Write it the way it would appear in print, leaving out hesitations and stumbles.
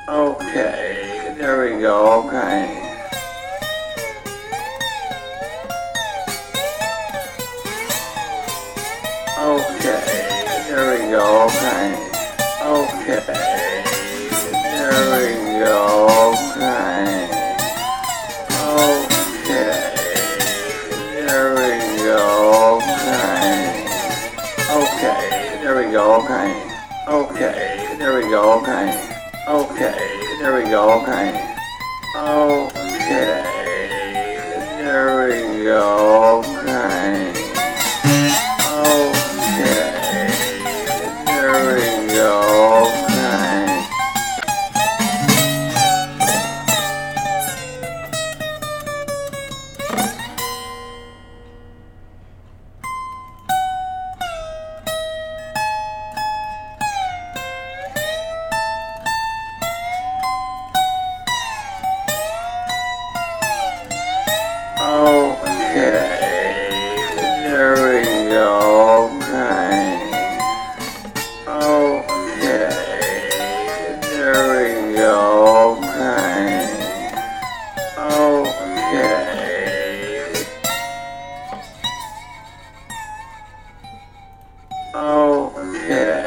Okay, there we go, okay. Okay, there we go, okay. Okay, there we go, okay. Okay, there we go, okay. Okay, there we go, okay. Okay, there we go, okay. Okay, there we go, okay. Okay, there we go, okay. Okay, there we go, okay. Okay, there we go, okay. Okay, there we go, okay. Okay. Okay.